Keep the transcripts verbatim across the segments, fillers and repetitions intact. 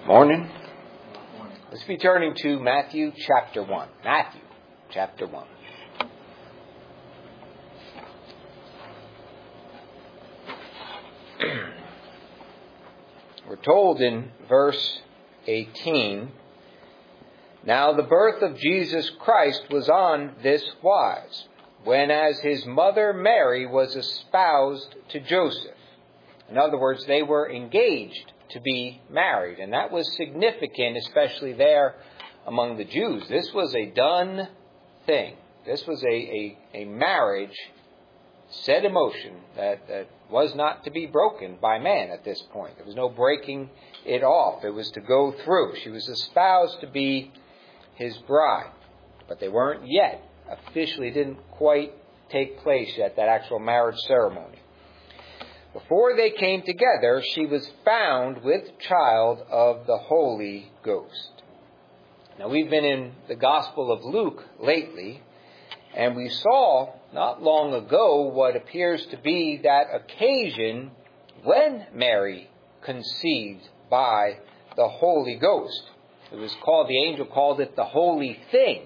Morning. Let's be turning to Matthew chapter one. Matthew chapter one. We're told in verse eighteen, "Now the birth of Jesus Christ was on this wise, when as his mother Mary was espoused to Joseph." In other words, they were engaged to be married. And that was significant, especially there among the Jews. This was a done thing. This was a, a, a marriage set in motion that, that was not to be broken by man at this point. There was no breaking it off. It was to go through. She was espoused to be his bride. But they weren't yet. Officially didn't quite take place yet, that actual marriage ceremony. Before they came together, she was found with child of the Holy Ghost. Now, we've been in the Gospel of Luke lately, and we saw not long ago what appears to be that occasion when Mary conceived by the Holy Ghost. It was called, the angel called it the holy thing.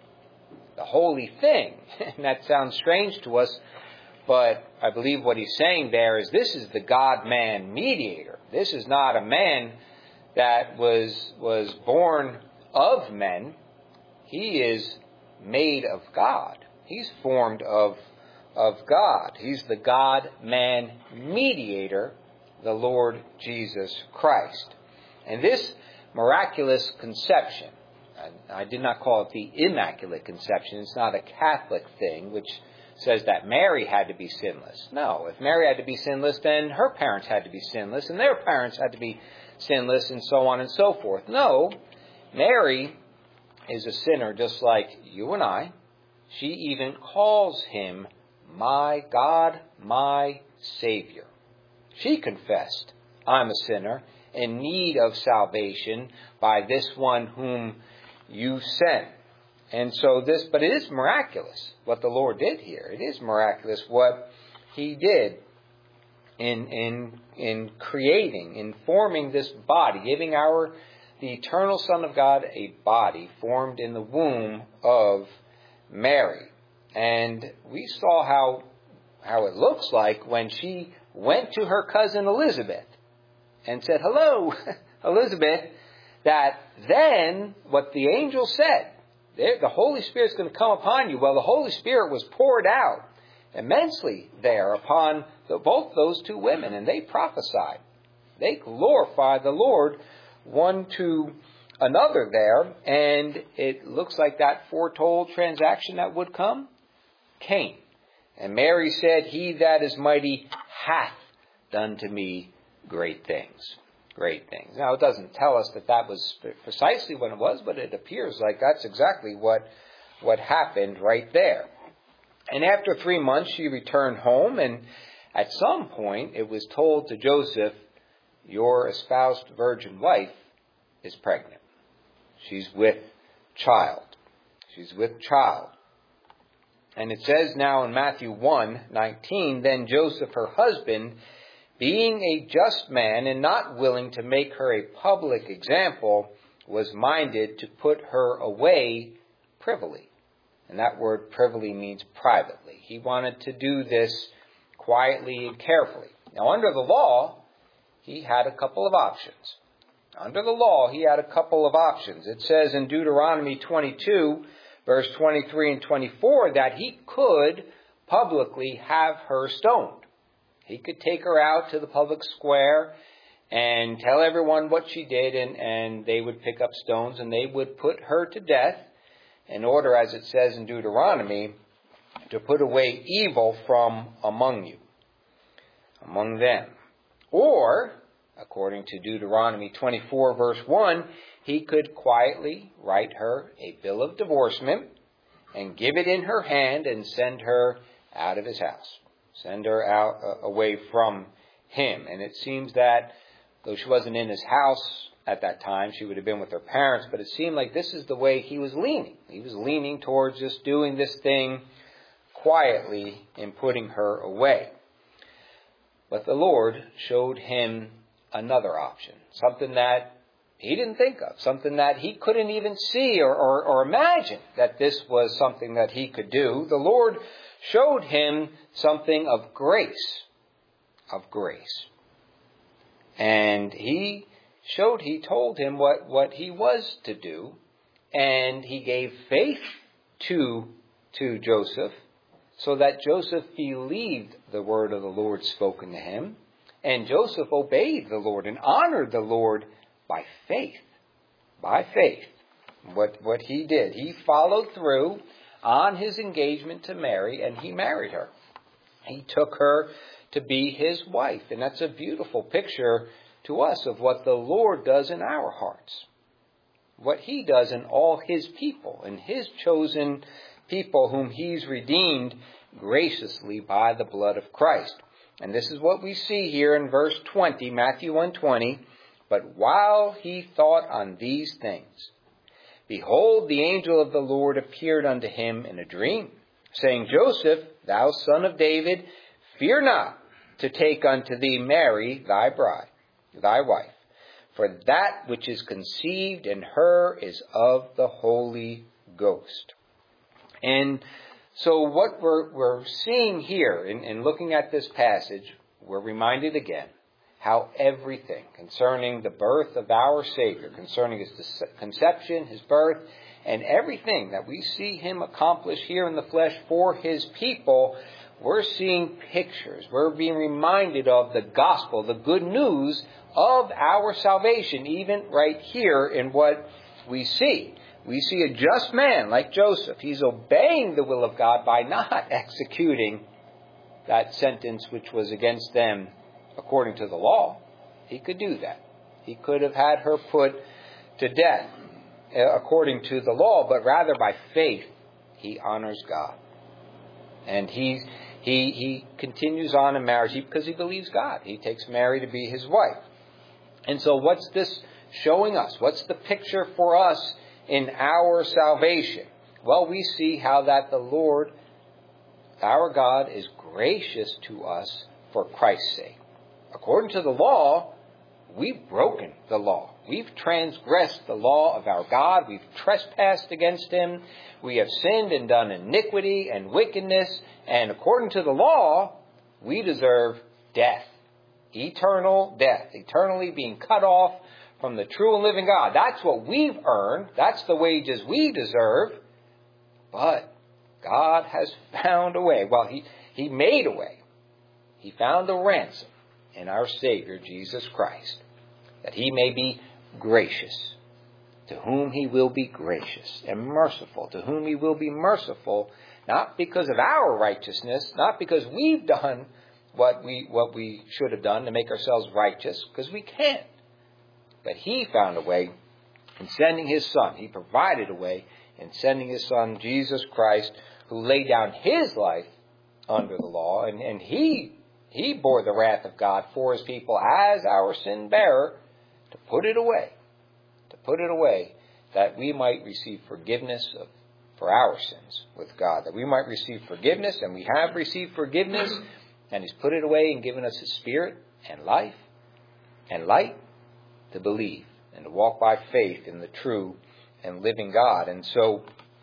The holy thing. And that sounds strange to us. But I believe what he's saying there is this is the God-man mediator. This is not a man that was was born of men. He is made of God. He's formed of, of God. He's the God-man mediator, the Lord Jesus Christ. And this miraculous conception, I, I did not call it the Immaculate Conception. It's not a Catholic thing, which says that Mary had to be sinless. No, if Mary had to be sinless, then her parents had to be sinless, and their parents had to be sinless, and so on and so forth. No, Mary is a sinner just like you and I. She even calls him my God, my Savior. She confessed, I'm a sinner in need of salvation by this one whom you sent. And so this, but it is miraculous what the Lord did here. It is miraculous what he did in in in creating, in forming this body, giving our the eternal Son of God a body formed in the womb of Mary. And we saw how how it looks like when she went to her cousin Elizabeth and said, "Hello, Elizabeth," that then what the angel said, the Holy Spirit's going to come upon you. Well, the Holy Spirit was poured out immensely there upon the, both those two women, and they prophesied. They glorified the Lord one to another there, and it looks like that foretold transaction that would come came. And Mary said, "He that is mighty hath done to me great things." Great things. Now, it doesn't tell us that that was precisely what it was, but it appears like that's exactly what, what happened right there. And after three months, she returned home, and at some point, it was told to Joseph, your espoused virgin wife is pregnant. She's with child. She's with child. And it says now in Matthew one nineteen, then Joseph, her husband, being a just man and not willing to make her a public example, was minded to put her away privily. And that word privily means privately. He wanted to do this quietly and carefully. Now, under the law, he had a couple of options. Under the law, he had a couple of options. It says in Deuteronomy twenty-two, verse twenty-three and twenty-four, that he could publicly have her stoned. He could take her out to the public square and tell everyone what she did, and, and they would pick up stones and they would put her to death in order, as it says in Deuteronomy, to put away evil from among you, among them. Or, according to Deuteronomy twenty-four, verse one, he could quietly write her a bill of divorcement and give it in her hand and send her out of his house. Send her out uh, away from him. And it seems that, though she wasn't in his house at that time, she would have been with her parents, but it seemed like this is the way he was leaning. He was leaning towards just doing this thing quietly and putting her away. But the Lord showed him another option, something that he didn't think of, something that he couldn't even see or, or, or imagine that this was something that he could do. The Lord showed him something of grace, of grace. And he showed, he told him what, what he was to do, and he gave faith to, to Joseph, so that Joseph believed the word of the Lord spoken to him, and Joseph obeyed the Lord and honored the Lord by faith. By faith. What, what he did, he followed through on his engagement to Mary, and he married her. He took her to be his wife, and that's a beautiful picture to us of what the Lord does in our hearts. What he does in all his people, in his chosen people whom he's redeemed graciously by the blood of Christ. And this is what we see here in verse twenty, Matthew one twenty. But while he thought on these things, behold, the angel of the Lord appeared unto him in a dream, saying, Joseph, thou son of David, fear not to take unto thee Mary thy bride, thy wife. For that which is conceived in her is of the Holy Ghost. And so what we're, we're seeing here in, in looking at this passage, we're reminded again how everything concerning the birth of our Savior, concerning his conception, his birth, and everything that we see him accomplish here in the flesh for his people, we're seeing pictures. We're being reminded of the gospel, the good news of our salvation, even right here in what we see. We see a just man like Joseph. He's obeying the will of God by not executing that sentence which was against them according to the law. He could do that. He could have had her put to death according to the law, but rather by faith he honors God. And he he he continues on in marriage because he believes God. He takes Mary to be his wife. And so what's this showing us? What's the picture for us in our salvation? Well, we see how that the Lord, our God, is gracious to us for Christ's sake. According to the law, we've broken the law. We've transgressed the law of our God. We've trespassed against him. We have sinned and done iniquity and wickedness. And according to the law, we deserve death. Eternal death. Eternally being cut off from the true and living God. That's what we've earned. That's the wages we deserve. But God has found a way. Well, he, he made a way. He found a ransom in our Savior, Jesus Christ, that he may be gracious, to whom he will be gracious, and merciful, to whom he will be merciful, not because of our righteousness, not because we've done what we what we should have done to make ourselves righteous, because we can't. But he found a way in sending his Son. He provided a way in sending his Son, Jesus Christ, who laid down his life under the law, and, and he he bore the wrath of God for his people as our sin bearer, to put it away, to put it away, that we might receive forgiveness of, for our sins with God, that we might receive forgiveness, and we have received forgiveness, and he's put it away and given us his Spirit and life and light to believe and to walk by faith in the true and living God. And so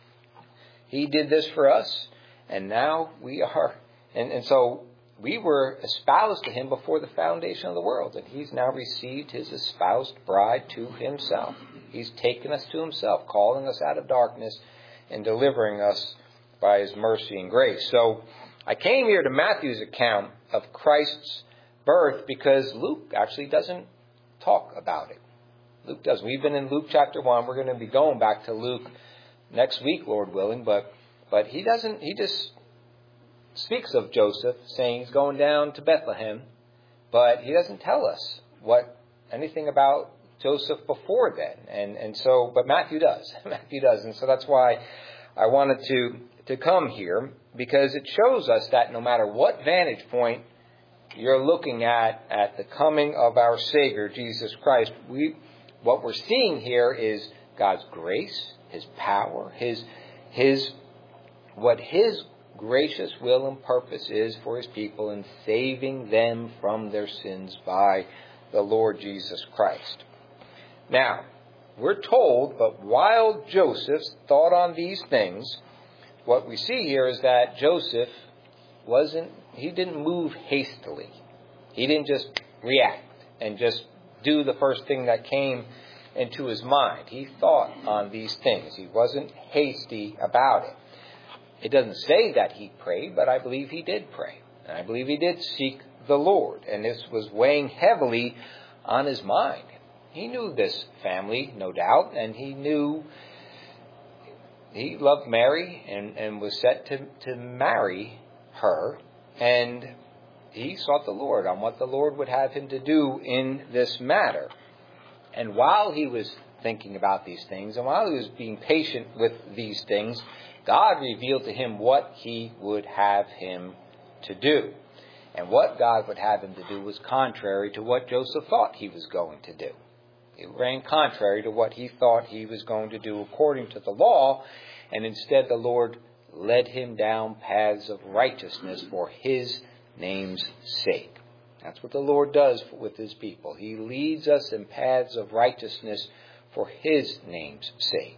he did this for us, and now we are, and, and so we were espoused to him before the foundation of the world, and he's now received his espoused bride to himself. He's taken us to himself, calling us out of darkness and delivering us by his mercy and grace. So I came here to Matthew's account of Christ's birth because Luke actually doesn't talk about it. Luke doesn't. We've been in Luke chapter one. We're going to be going back to Luke next week, Lord willing, but but he doesn't, he just speaks of Joseph, saying he's going down to Bethlehem, but he doesn't tell us what anything about Joseph before then. And and so, but Matthew does. Matthew does. And so that's why I wanted to, to come here, because it shows us that no matter what vantage point you're looking at, at the coming of our Savior, Jesus Christ, we what we're seeing here is God's grace, his power, his his what his gracious will and purpose is for his people in saving them from their sins by the Lord Jesus Christ. Now, we're told, but while Joseph thought on these things, what we see here is that Joseph wasn't, he didn't move hastily. He didn't just react and just do the first thing that came into his mind. He thought on these things. He wasn't hasty about it. It doesn't say that he prayed, but I believe he did pray. And I believe he did seek the Lord. And this was weighing heavily on his mind. He knew this family, no doubt, and he knew he loved Mary and, and was set to, to marry her. And he sought the Lord on what the Lord would have him to do in this matter. And while he was thinking about these things, and while he was being patient with these things, God revealed to him what he would have him to do. And what God would have him to do was contrary to what Joseph thought he was going to do. It ran contrary to what he thought he was going to do according to the law, and instead the Lord led him down paths of righteousness for his name's sake. That's what the Lord does with his people. He leads us in paths of righteousness for his name's sake.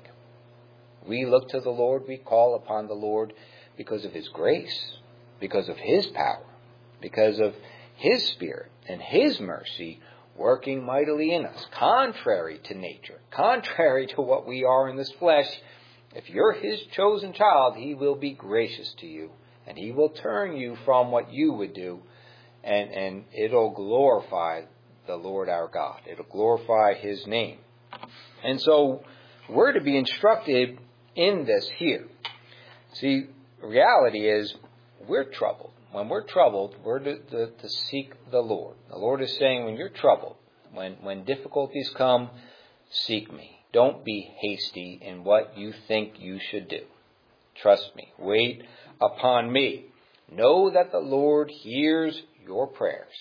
We look to the Lord, we call upon the Lord because of his grace, because of his power, because of his Spirit and his mercy working mightily in us, contrary to nature, contrary to what we are in this flesh. If you're his chosen child, he will be gracious to you, and he will turn you from what you would do, and, and it'll glorify the Lord our God. It'll glorify his name. And so we're to be instructed in this here. See, reality is we're troubled. When we're troubled, we're to, to, to seek the Lord. The Lord is saying, when you're troubled, when, when difficulties come, seek me. Don't be hasty in what you think you should do. Trust me. Wait upon me. Know that the Lord hears your prayers.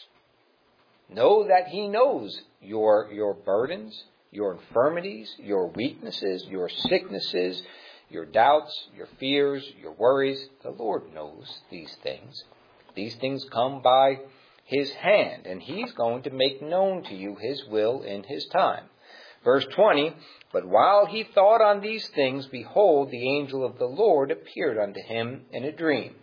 Know that he knows your, your burdens, your infirmities, your weaknesses, your sicknesses, your doubts, your fears, your worries. The Lord knows these things. These things come by his hand, and he's going to make known to you his will in his time. Verse twenty, but while he thought on these things, behold, the angel of the Lord appeared unto him in a dream,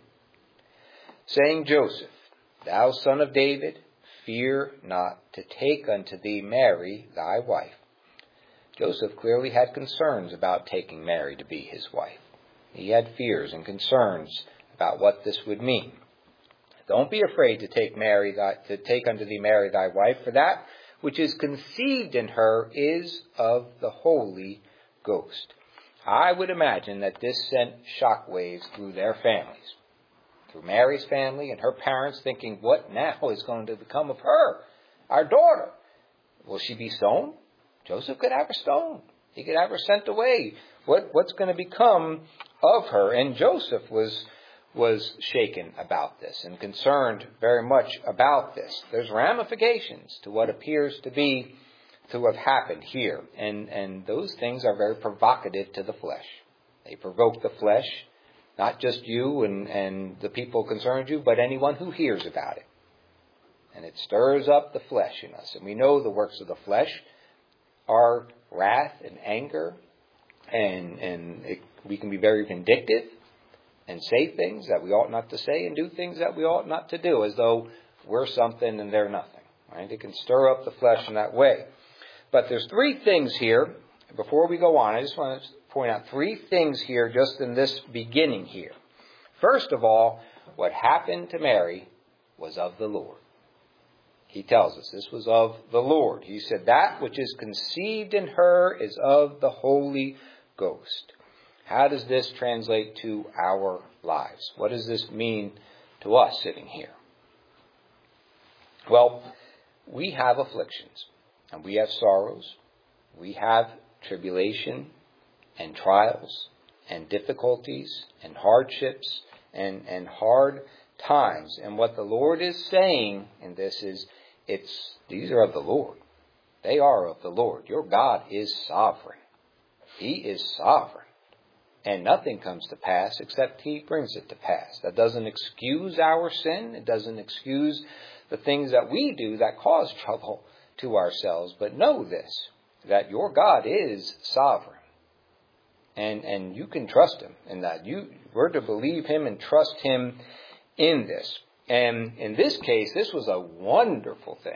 saying, Joseph, thou son of David, fear not to take unto thee Mary thy wife. Joseph clearly had concerns about taking Mary to be his wife. He had fears and concerns about what this would mean. Don't be afraid to take Mary, thy, to take unto thee Mary thy wife, for that which is conceived in her is of the Holy Ghost. I would imagine that this sent shockwaves through their families, through Mary's family and her parents, thinking, what now is going to become of her, our daughter? Will she be stoned? Joseph could have her stoned. He could have her sent away. What, what's going to become of her? And Joseph was was shaken about this and concerned very much about this. There's ramifications to what appears to be to have happened here. And, and those things are very provocative to the flesh. They provoke the flesh, not just you and, and the people concerned you, but anyone who hears about it. And it stirs up the flesh in us. And we know the works of the flesh are wrath and anger, and, and it, we can be very vindictive and say things that we ought not to say and do things that we ought not to do, as though we're something and they're nothing. Right? It can stir up the flesh in that way. But there's three things here. Before we go on, I just want to point out three things here just in this beginning here. First of all, what happened to Mary was of the Lord. He tells us this was of the Lord. He said, that which is conceived in her is of the Holy Ghost. How does this translate to our lives? What does this mean to us sitting here? Well, we have afflictions, and we have sorrows. We have tribulation and trials and difficulties and hardships and, and hard times. And what the Lord is saying in this is, it's these are of the Lord. They are of the Lord. Your God is sovereign. He is sovereign. And nothing comes to pass except he brings it to pass. That doesn't excuse our sin. It doesn't excuse the things that we do that cause trouble to ourselves. But know this, that your God is sovereign. And and you can trust him in that. You were to believe him and trust him in this. And in this case, this was a wonderful thing.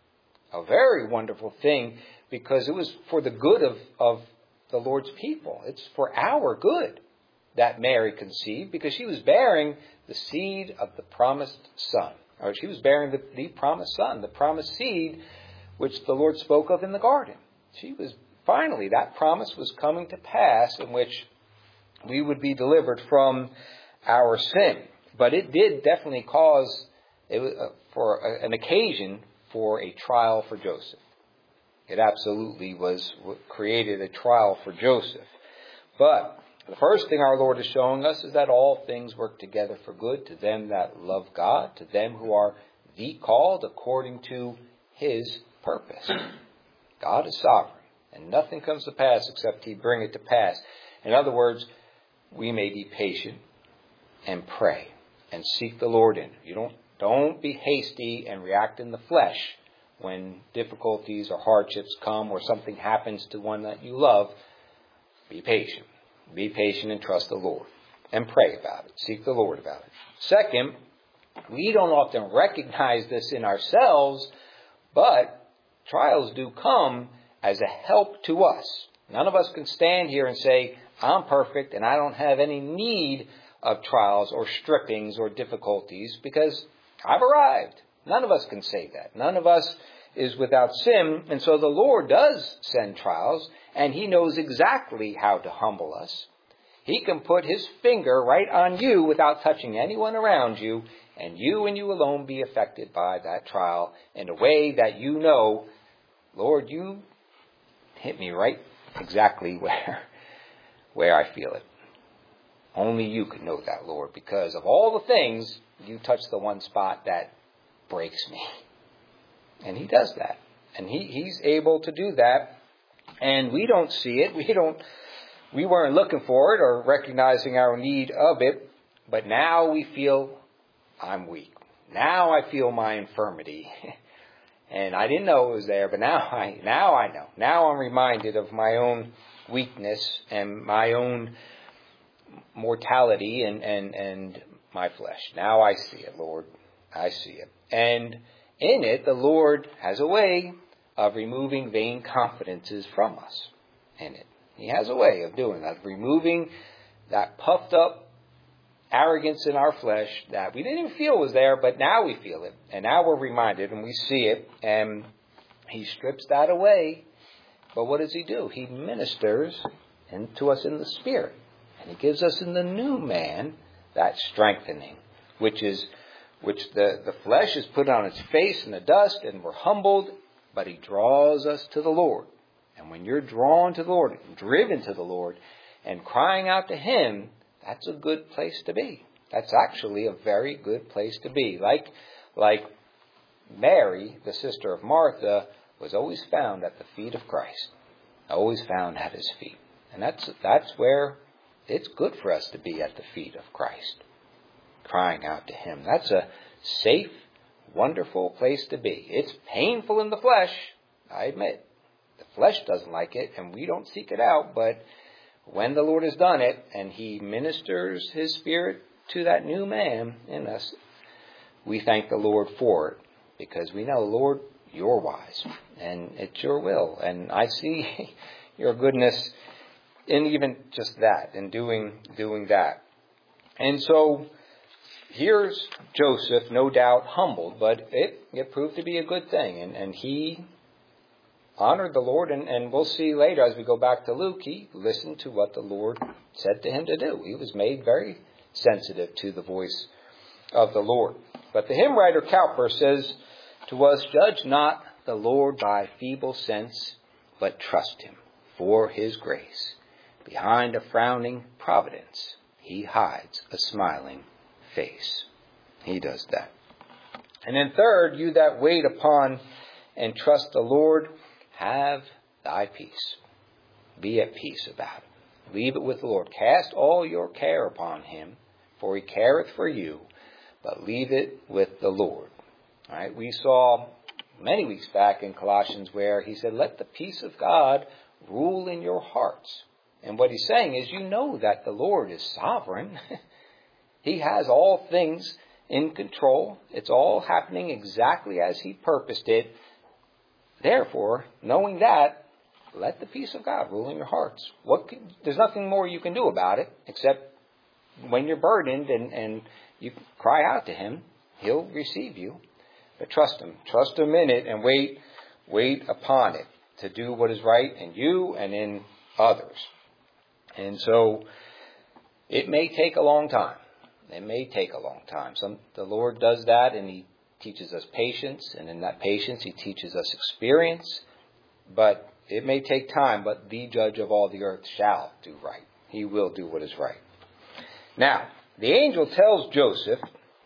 A very wonderful thing, because it was for the good of, of the Lord's people. It's for our good that Mary conceived, because she was bearing the seed of the promised son. Or she was bearing the, the promised son, the promised seed, which the Lord spoke of in the garden. She was, finally, that promise was coming to pass, in which we would be delivered from our sin. But it did definitely cause, it was, uh, for a, an occasion for a trial for Joseph. It absolutely was created a trial for Joseph. But the first thing our Lord is showing us is that all things work together for good to them that love God, to them who are the called according to his purpose. God is sovereign, and nothing comes to pass except he bring it to pass. In other words, we may be patient and pray and seek the Lord in. You don't don't be hasty and react in the flesh when difficulties or hardships come or something happens to one that you love. Be patient. Be patient and trust the Lord. And pray about it. Seek the Lord about it. Second, we don't often recognize this in ourselves, but trials do come as a help to us. None of us can stand here and say, I'm perfect and I don't have any need of trials or strippings or difficulties because I've arrived. None of us can say that. None of us is without sin. And so the Lord does send trials, and he knows exactly how to humble us. He can put his finger right on you without touching anyone around you, and you and you alone be affected by that trial in a way that you know, Lord, you hit me right exactly where, where I feel it. Only you can know that, Lord, because of all the things, you touch the one spot that breaks me. And he does that. And he, he's able to do that. And we don't see it. We don't, we weren't looking for it or recognizing our need of it. But now we feel I'm weak. Now I feel my infirmity. And I didn't know it was there, but now I, now I know. Now I'm reminded of my own weakness and my own mortality and, and, and my flesh. Now I see it, Lord. I see it. And in it, the Lord has a way of removing vain confidences from us. In it. He has a way of doing that, removing that puffed up arrogance in our flesh that we didn't even feel was there, but now we feel it. And now we're reminded and we see it. And he strips that away. But what does he do? He ministers to us in the Spirit. And he gives us in the new man that strengthening, which is which the, the flesh is put on its face in the dust, and we're humbled, but he draws us to the Lord. And when you're drawn to the Lord, driven to the Lord, and crying out to him, that's a good place to be. That's actually a very good place to be. Like, like Mary, the sister of Martha, was always found at the feet of Christ. Always found at his feet. And that's that's where it's good for us to be, at the feet of Christ, crying out to him. That's a safe, wonderful place to be. It's painful in the flesh, I admit. The flesh doesn't like it, and we don't seek it out. But when the Lord has done it, and he ministers his Spirit to that new man in us, we thank the Lord for it, because we know, Lord, you're wise, and it's your will. And I see your goodness in even just that, in doing doing that. And so here's Joseph, no doubt humbled, but it, it proved to be a good thing. And, and he honored the Lord, and, and we'll see later as we go back to Luke, he listened to what the Lord said to him to do. He was made very sensitive to the voice of the Lord. But the hymn writer Cowper says to us, judge not the Lord by feeble sense, but trust him for his grace. Behind a frowning providence, he hides a smiling face. He does that. And then third, you that wait upon and trust the Lord, have thy peace. Be at peace about it. Leave it with the Lord. Cast all your care upon him, for he careth for you, but leave it with the Lord. All right, we saw many weeks back in Colossians where he said, let the peace of God rule in your hearts. And what he's saying is, you know that the Lord is sovereign. He has all things in control. It's all happening exactly as he purposed it. Therefore, knowing that, let the peace of God rule in your hearts. What can, there's nothing more you can do about it, except when you're burdened and, and you cry out to him, he'll receive you. But trust him. Trust him in it and wait, wait upon it to do what is right in you and in others. And so it may take a long time. It may take a long time. Some, the Lord does that, and he teaches us patience. And in that patience, he teaches us experience. But it may take time, but the judge of all the earth shall do right. He will do what is right. Now, the angel tells Joseph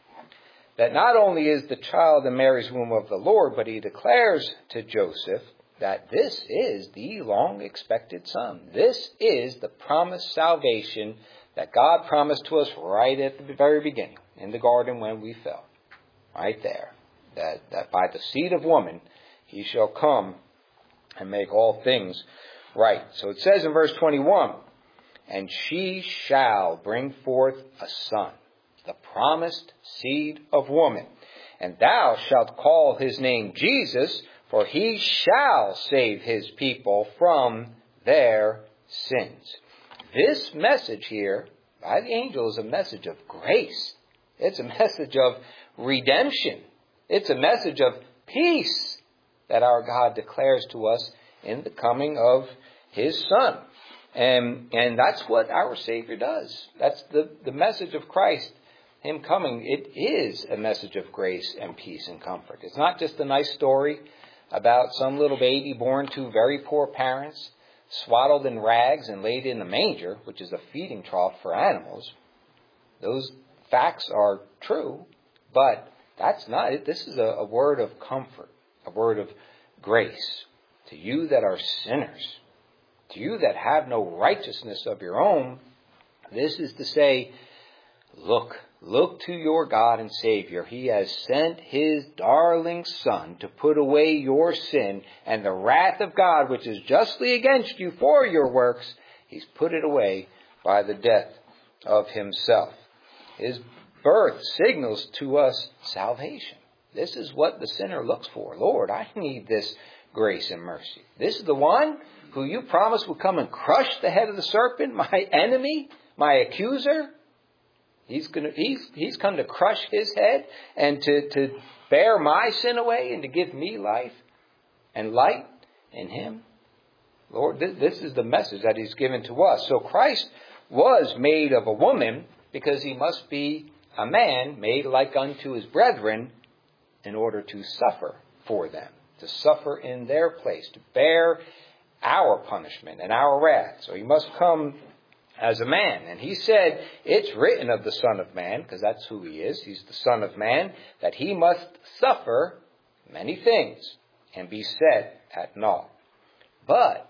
that not only is the child in Mary's womb of the Lord, but he declares to Joseph that this is the long-expected Son. This is the promised salvation that God promised to us right at the very beginning, in the garden when we fell. Right there. That, that by the seed of woman, he shall come and make all things right. So it says in verse twenty-one, and she shall bring forth a son, the promised seed of woman. And thou shalt call his name Jesus, for he shall save his people from their sins. This message here by the angel is a message of grace. It's a message of redemption. It's a message of peace that our God declares to us in the coming of his Son. And, and that's what our Savior does. That's the, the message of Christ, him coming. It is a message of grace and peace and comfort. It's not just a nice story about some little baby born to very poor parents, swaddled in rags and laid in a manger, which is a feeding trough for animals. Those facts are true, but that's not it. This is a, a word of comfort, a word of grace to you that are sinners, to you that have no righteousness of your own. This is to say, look, look to your God and Savior. He has sent his darling Son to put away your sin and the wrath of God, which is justly against you for your works. He's put it away by the death of himself. His birth signals to us salvation. This is what the sinner looks for. Lord, I need this grace and mercy. This is the one who you promised would come and crush the head of the serpent, my enemy, my accuser. He's going to, he's, he's come to crush his head and to, to bear my sin away and to give me life and light in him. Lord, this, this is the message that he's given to us. So Christ was made of a woman because he must be a man made like unto his brethren in order to suffer for them, to suffer in their place, to bear our punishment and our wrath. So he must come as a man. And he said, it's written of the Son of Man, because that's who he is, he's the Son of Man, that he must suffer many things and be set at naught. But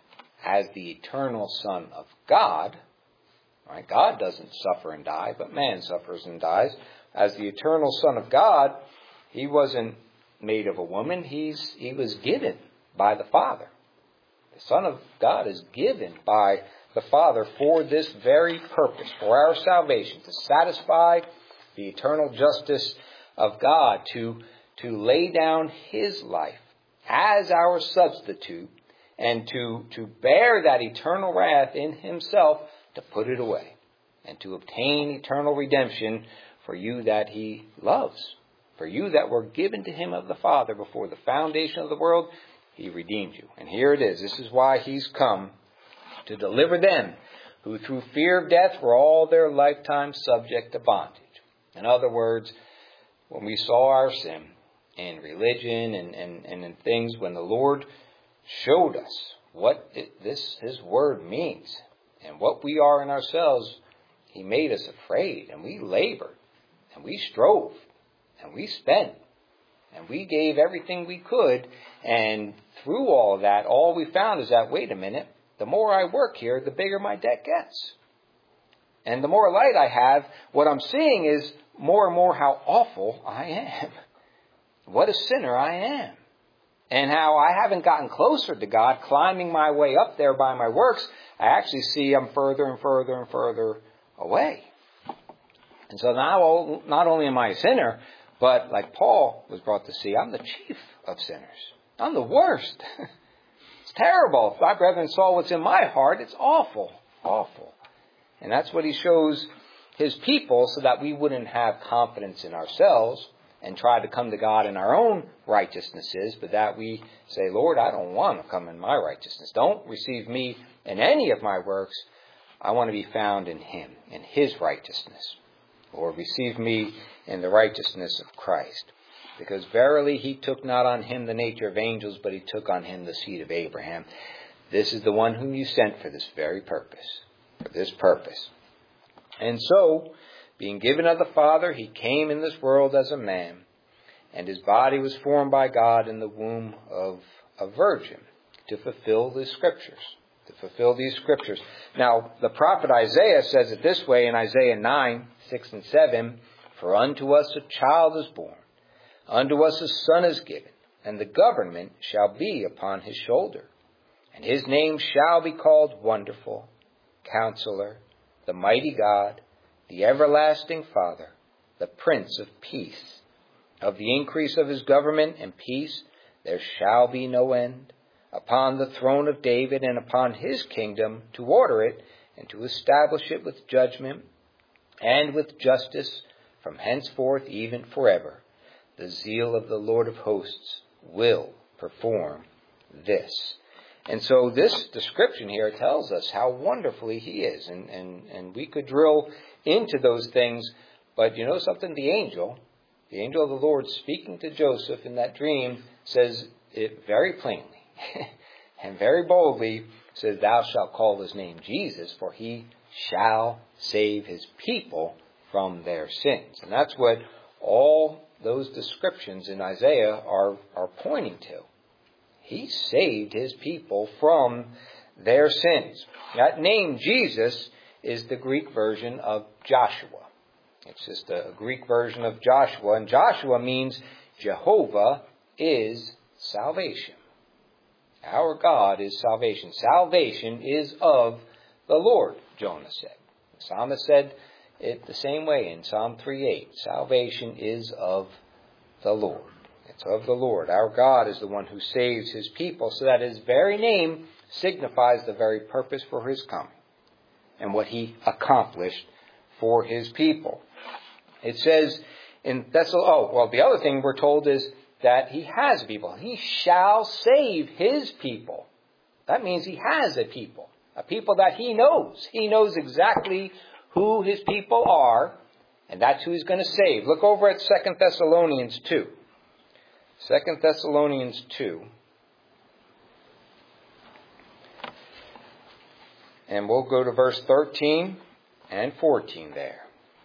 as the eternal Son of God, right, God doesn't suffer and die, but man suffers and dies. As the eternal Son of God, he wasn't made of a woman, he's he was given by the Father. The Son of God is given by the Father for this very purpose, for our salvation, to satisfy the eternal justice of God, to, to lay down his life as our substitute, and to, to bear that eternal wrath in himself, to put it away, and to obtain eternal redemption for you that he loves, for you that were given to him of the Father before the foundation of the world. He redeemed you. And here it is. This is why he's come, to deliver them who through fear of death were all their lifetime subject to bondage. In other words, when we saw our sin in religion and, and, and in things, when the Lord showed us what it, this his word means and what we are in ourselves, he made us afraid, and we labored and we strove and we spent and we gave everything we could. And through all of that, all we found is that, wait a minute, the more I work here, the bigger my debt gets. And the more light I have, what I'm seeing is more and more how awful I am. What a sinner I am. and how I haven't gotten closer to God, climbing my way up there by my works. I actually see I'm further and further and further away. And so now not only am I a sinner, but like Paul was brought to see, I'm the chief of sinners. I'm the worst. It's terrible. If my brethren saw what's in my heart, it's awful, awful. And that's what he shows his people, so that we wouldn't have confidence in ourselves and try to come to God in our own righteousnesses, but that we say, Lord, I don't want to come in my righteousness. Don't receive me in any of my works. I want to be found in him, in his righteousness. Lord, receive me in the righteousness of Christ. Because verily he took not on him the nature of angels, but he took on him the seed of Abraham. This is the one whom you sent for this very purpose. For this purpose. And so, being given of the Father, he came in this world as a man. And his body was formed by God in the womb of a virgin. To fulfill the scriptures. To fulfill these scriptures. Now, the prophet Isaiah says it this way in Isaiah nine, six and seven. For unto us a child is born. Unto us a son is given. And the government shall be upon his shoulder. And his name shall be called Wonderful, Counselor, the Mighty God, the Everlasting Father, the Prince of Peace. Of the increase of his government and peace there shall be no end. Upon the throne of David and upon his kingdom, to order it and to establish it with judgment and with justice from henceforth even forever. The zeal of the Lord of hosts will perform this. And so this description here tells us how wonderfully he is. And, and, and we could drill into those things. But you know something? The angel, the angel of the Lord speaking to Joseph in that dream says it very plainly and very boldly, says, thou shalt call his name Jesus, for he shall save his people from their sins. And that's what all those descriptions in Isaiah are, are pointing to. He saved his people from their sins. That name Jesus is the Greek version of Joshua. It's just a Greek version of Joshua. And Joshua means Jehovah is salvation. Our God is salvation. Salvation is of the Lord, Jonah said. The psalmist said it the same way in Psalm three eight. Salvation is of the Lord. It's of the Lord. Our God is the one who saves his people, so that his very name signifies the very purpose for his coming and what he accomplished for his people. It says in Thessalonians, oh, well, the other thing we're told is that he has people. He shall save his people. That means he has a people, a people that he knows. He knows exactly who his people are, and that's who he's going to save. Look over at Second Thessalonians two. Second Thessalonians two. And we'll go to verse thirteen and fourteen there.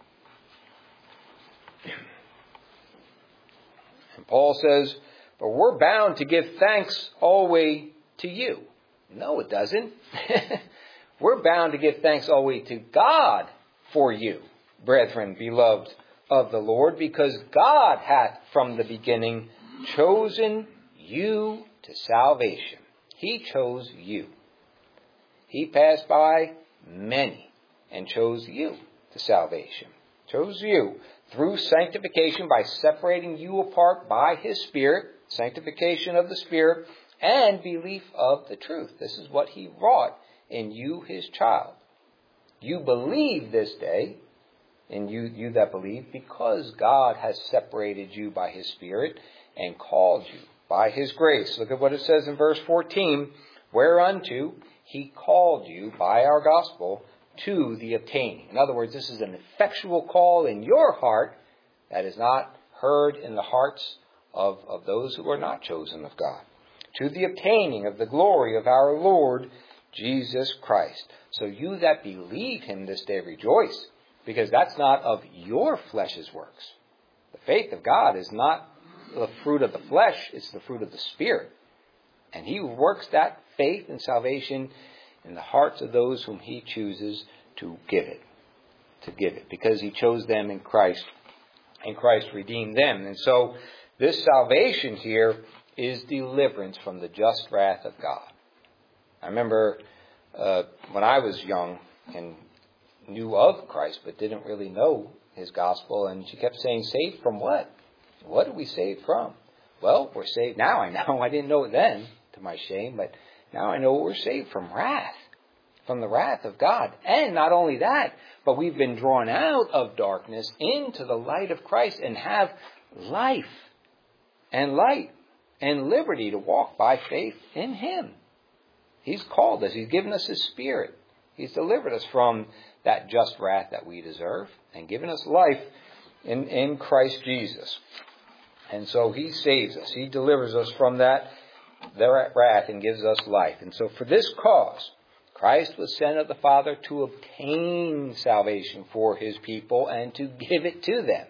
And Paul says, but we're bound to give thanks always to you. No, it doesn't. We're bound to give thanks always to God for you, brethren, beloved of the Lord, because God hath from the beginning chosen you to salvation. He chose you. He passed by many and chose you to salvation. Chose you through sanctification by separating you apart by his Spirit, sanctification of the Spirit, and belief of the truth. This is what he wrought in you, his child. You believe this day, and you, you that believe, because God has separated you by his Spirit and called you by his grace. Look at what it says in verse fourteen. Whereunto he called you by our gospel to the obtaining. In other words, this is an effectual call in your heart that is not heard in the hearts of, of those who are not chosen of God. To the obtaining of the glory of our Lord Jesus Christ. So you that believe him this day rejoice, because that's not of your flesh's works. The faith of God is not the fruit of the flesh, it's the fruit of the Spirit. And he works that faith and salvation in the hearts of those whom he chooses to give it. To give it. Because he chose them in Christ. And Christ redeemed them. And so this salvation here is deliverance from the just wrath of God. I remember uh, when I was young and knew of Christ but didn't really know his gospel, and she kept saying, saved from what? What are we saved from? Well, we're saved now. I know. I didn't know it then, to my shame, but now I know we're saved from wrath, from the wrath of God. And not only that, but we've been drawn out of darkness into the light of Christ and have life and light and liberty to walk by faith in him. He's called us. He's given us his Spirit. He's delivered us from that just wrath that we deserve and given us life in, in Christ Jesus. And so he saves us. He delivers us from that, that wrath and gives us life. And so for this cause, Christ was sent of the Father to obtain salvation for his people and to give it to them.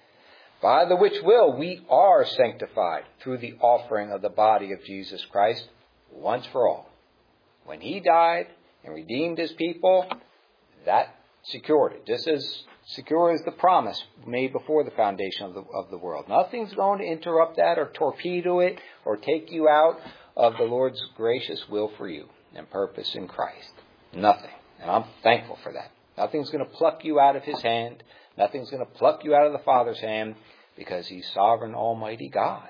By the which will we are sanctified through the offering of the body of Jesus Christ once for all. When he died and redeemed his people, that secured it. Just as secure as the promise made before the foundation of the, of the world. Nothing's going to interrupt that or torpedo it or take you out of the Lord's gracious will for you and purpose in Christ. Nothing. And I'm thankful for that. Nothing's going to pluck you out of his hand. Nothing's going to pluck you out of the Father's hand because he's sovereign, almighty God.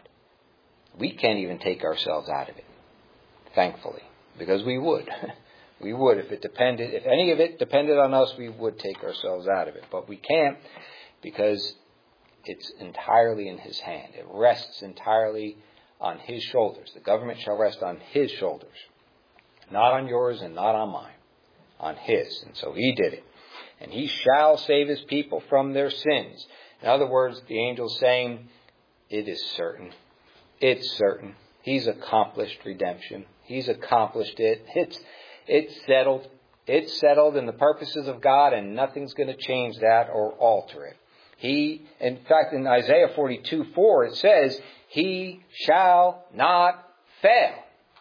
We can't even take ourselves out of it, thankfully, because we would. We would. If it depended, if any of it depended on us, we would take ourselves out of it. But we can't because it's entirely in his hand. It rests entirely on his shoulders. The government shall rest on his shoulders. Not on yours and not on mine. On his. And so he did it. And he shall save his people from their sins. In other words, the angel's saying, it is certain. It's certain. He's accomplished redemption. He's accomplished it. It's It's settled. It's settled in the purposes of God, and nothing's going to change that or alter it. He, in fact, in Isaiah forty-two four, it says, he shall not fail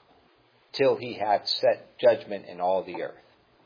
till he hath set judgment in all the earth.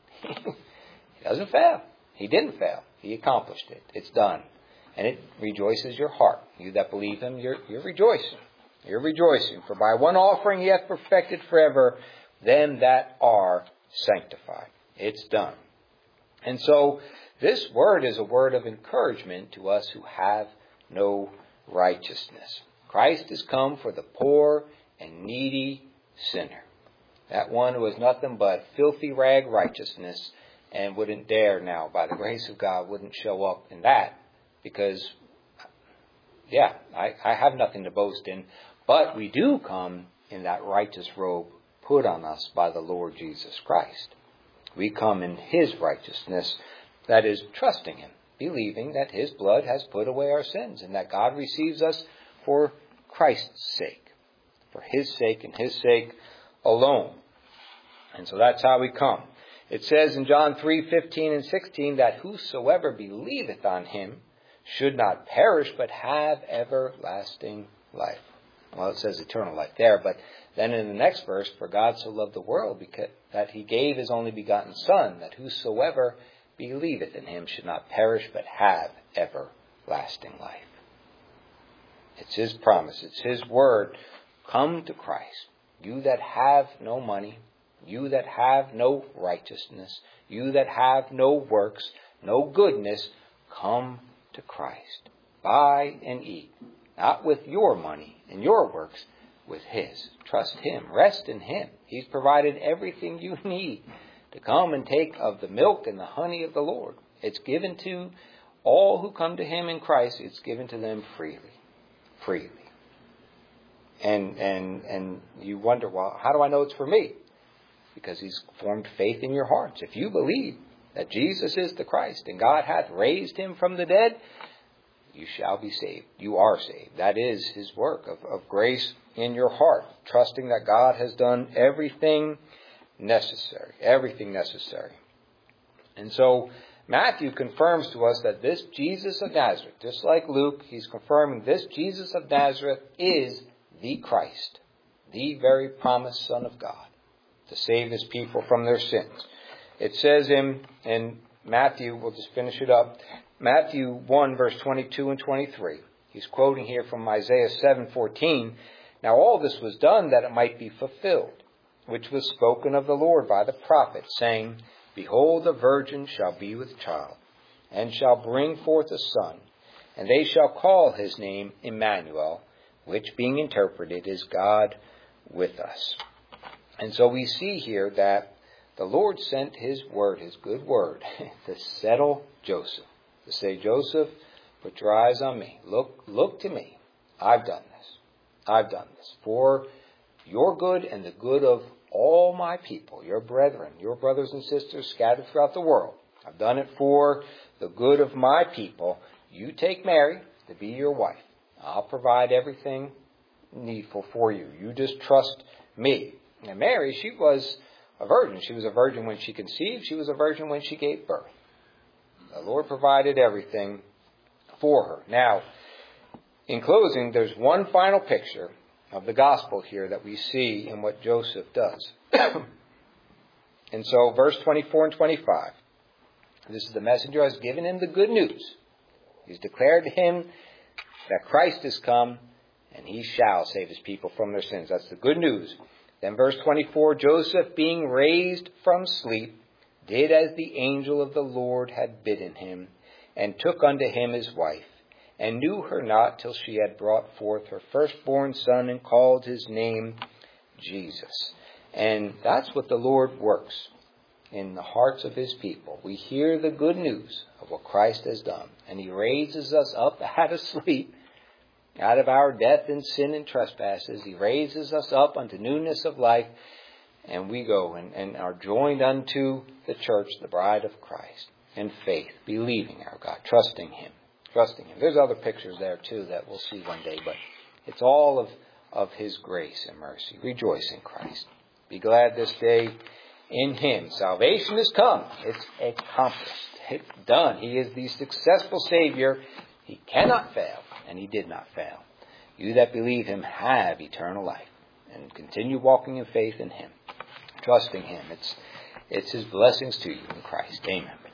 He doesn't fail. He didn't fail. He accomplished it. It's done. And it rejoices your heart. You that believe him, you're, you're rejoicing. You're rejoicing. For by one offering he hath perfected forever them that are sanctified. It's done. And so this word is a word of encouragement to us who have no righteousness. Christ has come for the poor and needy sinner. That one who has nothing but filthy rag righteousness and wouldn't dare now, by the grace of God, wouldn't show up in that. Because, yeah, I, I have nothing to boast in. But we do come in that righteous robe put on us by the Lord Jesus Christ. We come in his righteousness, that is, trusting him, believing that his blood has put away our sins and that God receives us for Christ's sake, for his sake and his sake alone. And so that's how we come. It says in John three fifteen and sixteen that whosoever believeth on him should not perish but have everlasting life. Well, it says eternal life there, but then in the next verse, for God so loved the world because that he gave his only begotten Son, that whosoever believeth in him should not perish but have everlasting life. It's his promise. It's his word. Come to Christ. You that have no money, you that have no righteousness, you that have no works, no goodness, come to Christ. Buy and eat. Not with your money and your works, with his. Trust him. Rest in him. He's provided everything you need to come and take of the milk and the honey of the Lord. It's given to all who come to him in Christ. It's given to them freely. Freely. And and and you wonder, well, how do I know it's for me? Because he's formed faith in your hearts. If you believe that Jesus is the Christ and God hath raised him from the dead, you shall be saved. You are saved. That is his work of, of grace in your heart, trusting that God has done everything necessary, everything necessary. And so Matthew confirms to us that this Jesus of Nazareth, just like Luke, he's confirming this Jesus of Nazareth is the Christ, the very promised Son of God, to save his people from their sins. It says in, in Matthew, we'll just finish it up, Matthew one, verse twenty-two and twenty-three. He's quoting here from Isaiah seven fourteen. Now all this was done that it might be fulfilled, which was spoken of the Lord by the prophet, saying, Behold, the virgin shall be with child, and shall bring forth a son, and they shall call his name Emmanuel, which being interpreted is God with us. And so we see here that the Lord sent his word, his good word, to settle Joseph, to say, Joseph, put your eyes on me. Look, look to me. I've done this. I've done this for your good and the good of all my people, your brethren, your brothers and sisters scattered throughout the world. I've done it for the good of my people. You take Mary to be your wife. I'll provide everything needful for you. You just trust me. And Mary, she was a virgin. She was a virgin when she conceived. She was a virgin when she gave birth. The Lord provided everything for her. Now, in closing, there's one final picture of the gospel here that we see in what Joseph does. And so, verse twenty-four and twenty-five. This is the messenger who has given him the good news. He's declared to him that Christ has come, and he shall save his people from their sins. That's the good news. Then verse twenty-four, Joseph, being raised from sleep, did as the angel of the Lord had bidden him, and took unto him his wife, and knew her not till she had brought forth her firstborn son, and called his name Jesus. And that's what the Lord works in the hearts of his people. We hear the good news of what Christ has done, and he raises us up out of sleep, out of our death and sin and trespasses. He raises us up unto newness of life, and we go and, and are joined unto the church, the bride of Christ, in faith, believing our God, trusting him. Trusting him. There's other pictures there too that we'll see one day, but it's all of, of his grace and mercy. Rejoice in Christ. Be glad this day in him. Salvation has come. It's accomplished. It's done. He is the successful Savior. He cannot fail, and he did not fail. You that believe him have eternal life, and continue walking in faith in him, trusting him. It's, it's his blessings to you in Christ. Amen.